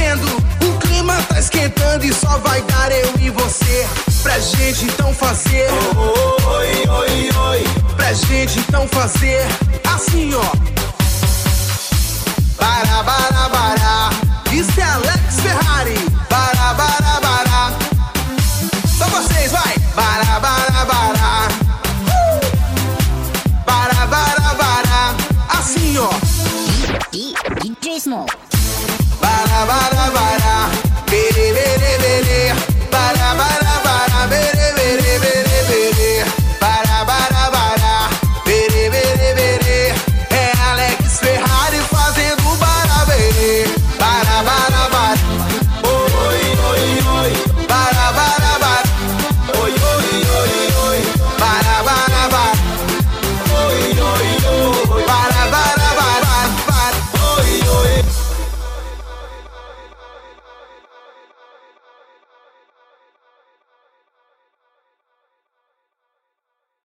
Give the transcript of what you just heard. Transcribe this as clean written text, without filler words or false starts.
querendo. O clima tá esquentando e só vai dar eu e você. Pra gente então fazer oi, oi, oi. Pra gente então fazer assim, ó. Bara, bara, bara. Isso é Alex Ferrari. Bara, bara, bara. Só vocês, vai. Bara, bara, bara. Bara, bara, bara. Assim, ó. DJ Small. Bara, bara, bara. Bere, bere, bere.